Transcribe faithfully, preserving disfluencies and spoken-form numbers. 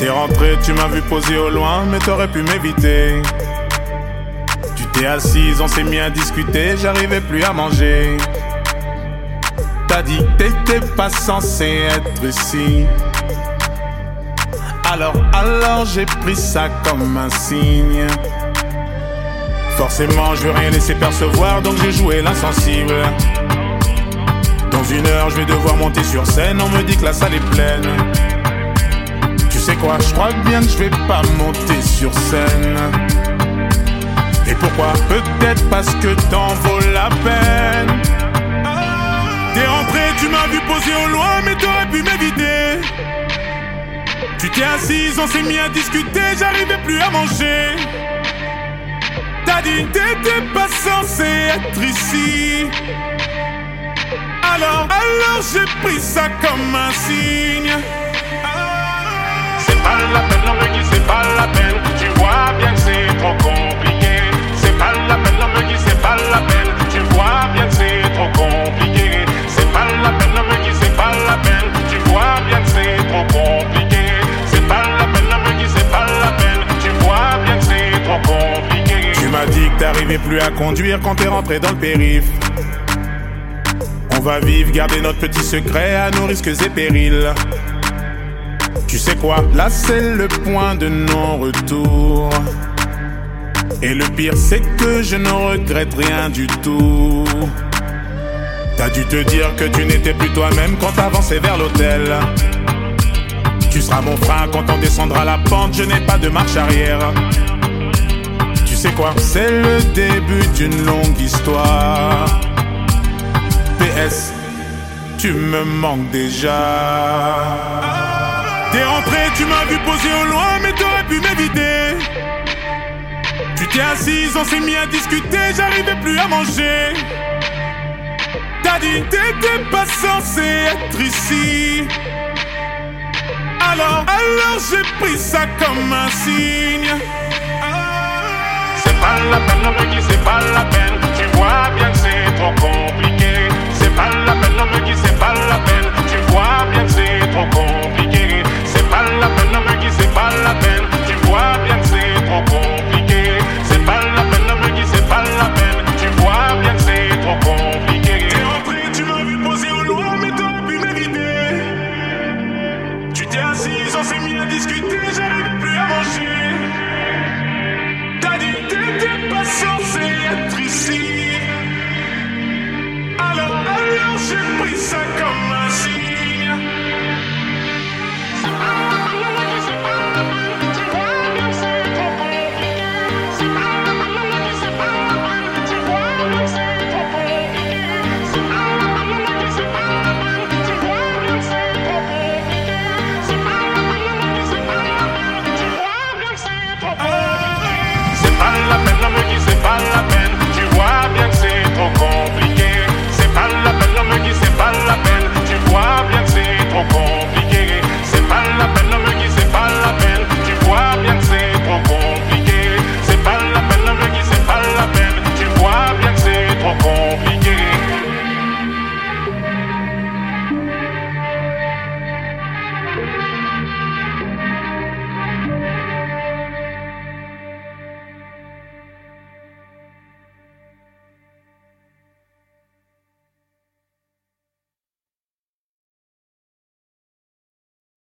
T'es rentré, tu m'as vu poser au loin, mais t'aurais pu m'éviter. Tu t'es assise, on s'est mis à discuter, j'arrivais plus à manger. T'as dit que t'étais pas censé être ici. Alors, alors j'ai pris ça comme un signe. Forcément, je veux rien laisser percevoir, donc j'ai joué l'insensible. Dans une heure, je vais devoir monter sur scène, on me dit que la salle est pleine. Tu sais quoi, je crois bien que je vais pas monter sur scène. Et pourquoi? Peut-être parce que t'en vaut la peine. T'es rentré, tu m'as vu poser au loin, mais t'aurais pu m'éviter. Tu t'es assise, on s'est mis à discuter, j'arrivais plus à manger. T'as dit que t'étais pas censé être ici. Alors, alors j'ai pris ça comme un signe. C'est pas la peine, non me dis c'est pas la peine. Tu vois bien que c'est trop compliqué. C'est pas la peine, non me dis c'est pas la peine. Tu vois bien que c'est trop compliqué. C'est pas la peine, non me dis c'est pas la peine. Tu vois bien que c'est trop compliqué. C'est pas la peine, non me dis c'est pas la peine. Tu vois bien que c'est trop compliqué. Tu m'as dit que t'arrivais plus à conduire quand t'es rentré dans le périph'. On va vivre, garder notre petit secret à nos risques et périls. Tu sais quoi, là c'est le point de non-retour. Et le pire c'est que je ne regrette rien du tout. T'as dû te dire que tu n'étais plus toi-même quand t'avançais vers l'hôtel. Tu seras mon frein quand on descendra la pente, je n'ai pas de marche arrière. Tu sais quoi, c'est le début d'une longue histoire. P S, tu me manques déjà. T'es rentré, tu m'as vu poser au loin, mais t'aurais pu m'éviter. Tu t'es assise, on s'est mis à discuter, j'arrivais plus à manger. T'as dit que t'étais pas censé être ici. Alors, alors j'ai pris ça comme un signe. C'est pas la peine, non me dis c'est pas la peine. Tu vois bien que c'est trop compliqué. C'est pas la peine, non me dis c'est pas la peine. Tu vois bien que c'est trop compliqué. C'est pas la peine, non me dis c'est pas la peine. Tu vois bien que c'est trop compliqué. C'est pas la peine, non me dis c'est pas la peine. Tu vois bien que c'est trop compliqué. T'es rentré, tu m'as vu poser au loin, mais t'aurais pu m'éviter. Tu t'es assise, on s'est mis à discuter, j'arrive plus à manger. T'as dit que t'étais pas censé être ici. Alors, alors j'ai pris ça comme un signe. Oh